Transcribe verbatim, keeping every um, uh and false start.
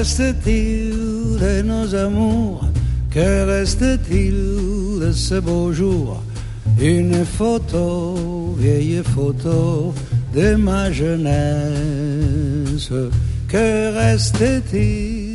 reste-t-il de nos amours? Que reste-t-il de ce beau jour? Une photo, vieille photo de ma jeunesse. Que reste-t-il